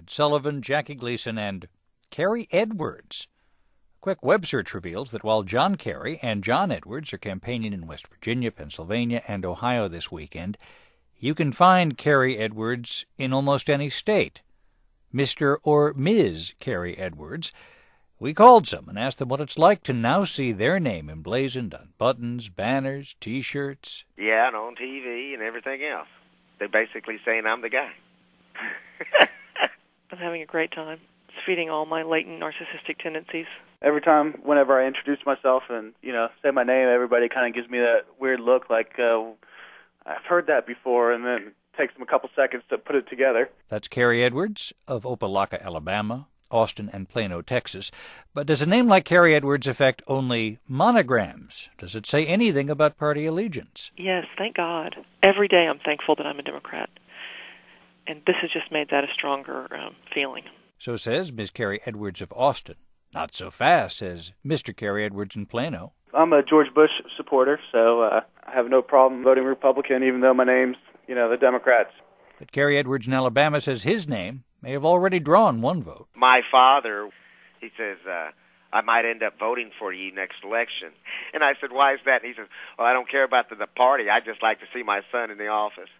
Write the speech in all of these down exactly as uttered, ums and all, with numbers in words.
Ed Sullivan, Jackie Gleason, and Carrie Edwards. A quick web search reveals that while John Kerry and John Edwards are campaigning in West Virginia, Pennsylvania, and Ohio this weekend, you can find Carrie Edwards in almost any state. Mister or Miz Carrie Edwards. We called some and asked them what it's like to now see their name emblazoned on buttons, banners, T-shirts. Yeah, and on T V and everything else. They're basically saying I'm the guy. I'm having a great time. It's feeding all my latent narcissistic tendencies. Every time, whenever I introduce myself and, you know, say my name, everybody kind of gives me that weird look like, uh, I've heard that before, and then it takes them a couple seconds to put it together. That's Carrie Edwards of Opelika, Alabama, Austin, and Plano, Texas. But does a name like Carrie Edwards affect only monograms? Does it say anything about party allegiance? Yes, thank God. Every day I'm thankful that I'm a Democrat. And this has just made that a stronger um, feeling. So says Miz Carrie Edwards of Austin. Not so fast, says Mister Carrie Edwards in Plano. I'm a George Bush supporter, so uh, I have no problem voting Republican, even though my name's, you know, the Democrats. But Carrie Edwards in Alabama says his name may have already drawn one vote. My father, he says, uh, I might end up voting for you next election. And I said, why is that? And he says, well, I don't care about the, the party. I just like to see my son in the office.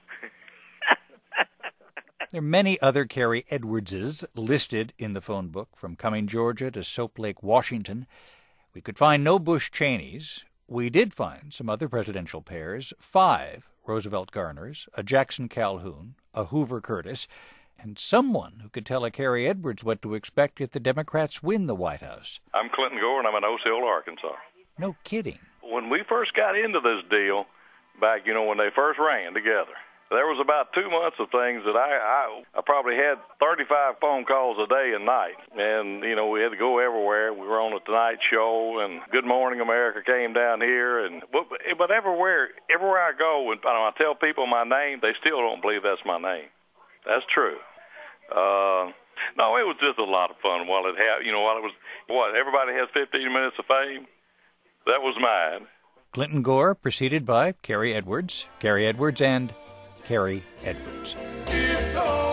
There are many other Carrie Edwardses listed in the phone book, from Cumming, Georgia to Soap Lake, Washington. We could find no Bush Cheneys. We did find some other presidential pairs, five Roosevelt Garners, a Jackson Calhoun, a Hoover Curtis, and someone who could tell a Carrie Edwards what to expect if the Democrats win the White House. I'm Clinton Gore, and I'm in Osceola, Arkansas. No kidding. When we first got into this deal, back, you know, when they first ran together, there was about two months of things that I, I I probably had thirty-five phone calls a day and night. And, you know, we had to go everywhere. We were on the Tonight Show, and Good Morning America came down here. And But, but everywhere, everywhere I go, and I tell people my name, they still don't believe that's my name. That's true. Uh, no, it was just a lot of fun while it had, you know, while it was, what, everybody has fifteen minutes of fame? That was mine. Clinton Gore, preceded by Carrie Edwards, Carrie Edwards, and Carrie Edwards. It's all